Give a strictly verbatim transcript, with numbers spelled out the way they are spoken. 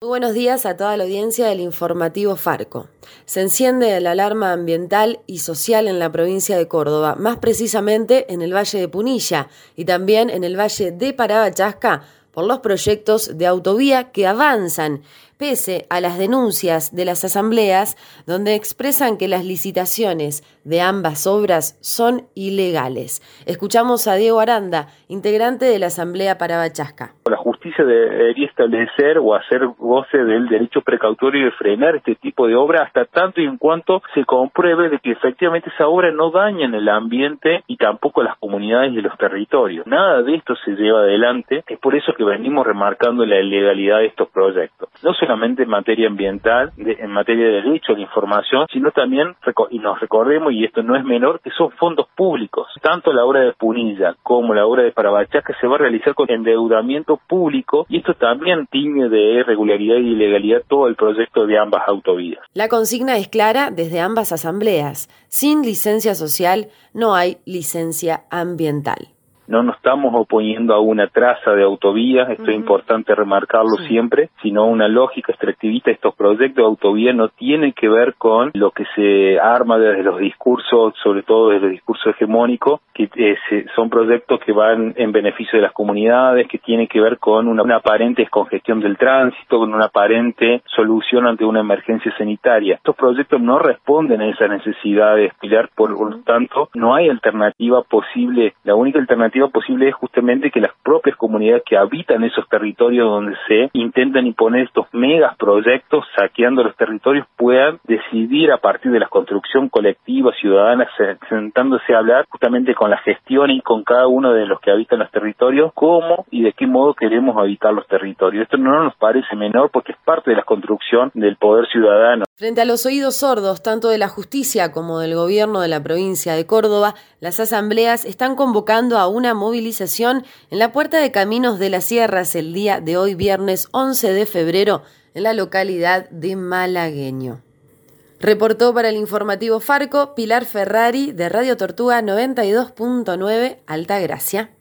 Muy buenos días a toda la audiencia del informativo Farco. Se enciende la alarma ambiental y social en la provincia de Córdoba, más precisamente en el Valle de Punilla y también en el Valle de Parabachasca, por los proyectos de autovía que avanzan, pese a las denuncias de las asambleas, donde expresan que las licitaciones de ambas obras son ilegales. Escuchamos a Diego Aranda, integrante de la Asamblea Parabachasca. La justicia debería establecer o hacer goce del derecho precautorio de frenar este tipo de obra hasta tanto y en cuanto se compruebe de que efectivamente esa obra no daña en el ambiente y tampoco a las comunidades y los territorios. Nada de esto se lleva adelante, es por eso que venimos remarcando la ilegalidad de estos proyectos. No solamente en materia ambiental, de, en materia de derecho a la información, sino también, y nos recordemos, y esto no es menor, que son fondos públicos. Tanto la obra de Punilla como la obra de Parabachasca se va a realizar con endeudamiento público y esto también tiñe de irregularidad y ilegalidad todo el proyecto de ambas autovías. La consigna es clara desde ambas asambleas. Sin licencia social no hay licencia ambiental. No nos estamos oponiendo a una traza de autovías, esto uh-huh. es importante remarcarlo sí. siempre, sino a una lógica extractivista. Estos proyectos de autovía no tienen que ver con lo que se arma desde los discursos, sobre todo desde el discurso hegemónico, que eh, se, son proyectos que van en beneficio de las comunidades, que tienen que ver con una, una aparente descongestión del tránsito, con una aparente solución ante una emergencia sanitaria. Estos proyectos no responden a esas necesidades, Pilar, por, uh-huh. por lo tanto, no hay alternativa posible. La única alternativa posible es justamente que las propias comunidades que habitan esos territorios donde se intentan imponer estos megas proyectos saqueando los territorios puedan decidir a partir de la construcción colectiva, ciudadana, sentándose a hablar justamente con la gestión y con cada uno de los que habitan los territorios, cómo y de qué modo queremos habitar los territorios. Esto no nos parece menor porque es parte de la construcción del poder ciudadano. Frente a los oídos sordos, tanto de la justicia como del gobierno de la provincia de Córdoba, las asambleas están convocando a una movilización en la Puerta de Caminos de las Sierras el día de hoy, viernes once de febrero, en la localidad de Malagueño. Reportó para el informativo Farco Pilar Ferrari de Radio Tortuga noventa y dos punto nueve Altagracia.